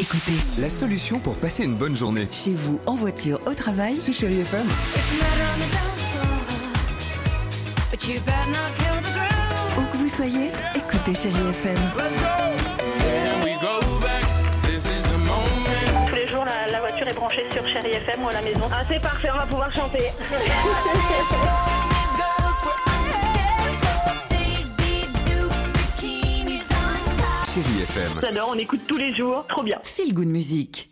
écoutez La solution pour passer une bonne journée. chez vous, en voiture, au travail, C'est Chérie FM. où que vous soyez, écoutez Chérie FM. Tous les jours, la voiture est branchée sur Chérie FM ou à la maison. Ah, c'est parfait, on va pouvoir chanter. Chérie FM. J'adore, on écoute tous les jours, trop bien. Feel Good Music.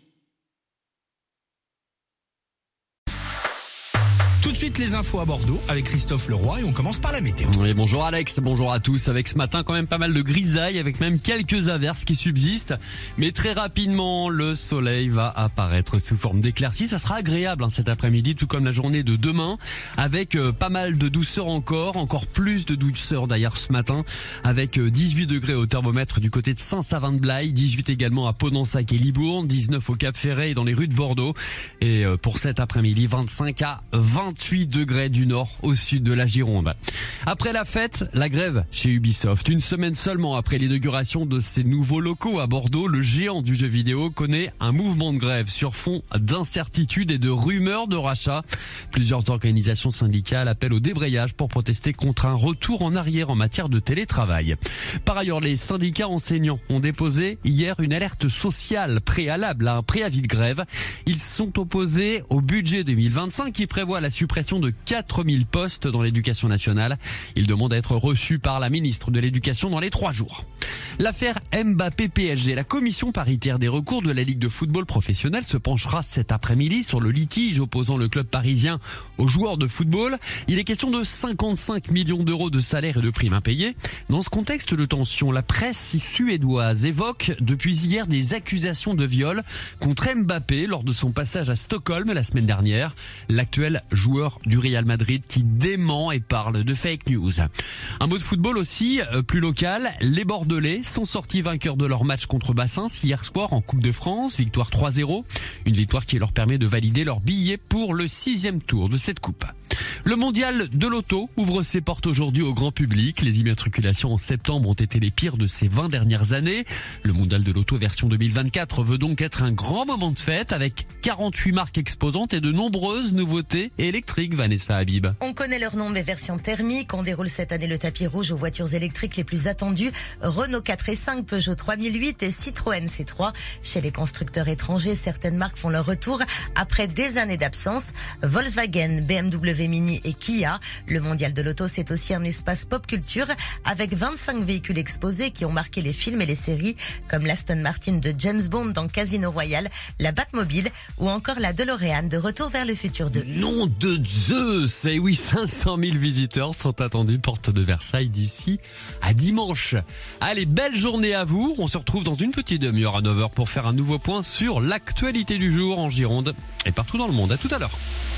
Tout de suite les infos à Bordeaux avec Christophe Leroy et on commence par la météo. Oui, bonjour Alex, bonjour à tous. Avec ce matin quand même pas mal de grisailles avec même quelques averses qui subsistent. Mais très rapidement, le soleil va apparaître sous forme d'éclaircies. Ça sera agréable cet après-midi, tout comme la journée de demain, avec pas mal de douceur encore plus de douceur d'ailleurs ce matin, avec 18 degrés au thermomètre du côté de Saint-Savin-de-Blaye, 18 également à Pononsac et Libourne, 19 au Cap-Ferret et dans les rues de Bordeaux. Et pour cet après-midi, 25 à 28 degrés du nord au sud de la Gironde. Après la fête, la grève chez Ubisoft. Une semaine seulement après l'inauguration de ses nouveaux locaux à Bordeaux, le géant du jeu vidéo connaît un mouvement de grève sur fond d'incertitude et de rumeurs de rachat. Plusieurs organisations syndicales appellent au débrayage pour protester contre un retour en arrière en matière de télétravail. Par ailleurs, les syndicats enseignants ont déposé hier une alerte sociale préalable à un préavis de grève. Ils sont opposés au budget 2025 qui prévoit la suppression de 4000 postes dans l'éducation nationale. Ils demandent à être reçus par la ministre de l'Éducation dans les 3 jours. L'affaire Mbappé-PSG, la commission paritaire des recours de la Ligue de football professionnel se penchera cet après-midi sur le litige opposant le club parisien aux joueurs de football. Il est question de 55 millions d'euros de salaires et de primes impayées. Dans ce contexte de tension, la presse suédoise évoque depuis hier des accusations de viol contre Mbappé lors de son passage à Stockholm la semaine dernière. L'actuel joueur du Real Madrid qui dément et parle de fake news. Un mot de football aussi, plus local. Les Bordelais sont sortis vainqueurs de leur match contre Bassins hier soir en Coupe de France, victoire 3-0. Une victoire qui leur permet de valider leur billet pour le 6e tour de cette coupe. Le mondial de l'auto ouvre ses portes aujourd'hui au grand public. Les immatriculations en septembre ont été les pires de ces 20 dernières années. Le mondial de l'auto version 2024 veut donc être un grand moment de fête avec 48 marques exposantes et de nombreuses nouveautés électriques. Vanessa Habib. On connaît leur nom mais version thermique. On déroule cette année le tapis rouge aux voitures électriques les plus attendues. Renault 4 et 5, Peugeot 3008 et Citroën C3. Chez les constructeurs étrangers, certaines marques font leur retour après des années d'absence. Volkswagen, BMW Mini et Kia. Le mondial de l'auto, c'est aussi un espace pop culture avec 25 véhicules exposés qui ont marqué les films et les séries comme l'Aston Martin de James Bond dans Casino Royale, la Batmobile ou encore la DeLorean de Retour vers le futur 2. Nom de Zeus! Et oui, 500 000 visiteurs sont attendus porte de Versailles d'ici à dimanche. Allez, belle journée à vous. On se retrouve dans une petite demi-heure à 9h pour faire un nouveau point sur l'actualité du jour en Gironde et partout dans le monde. À tout à l'heure.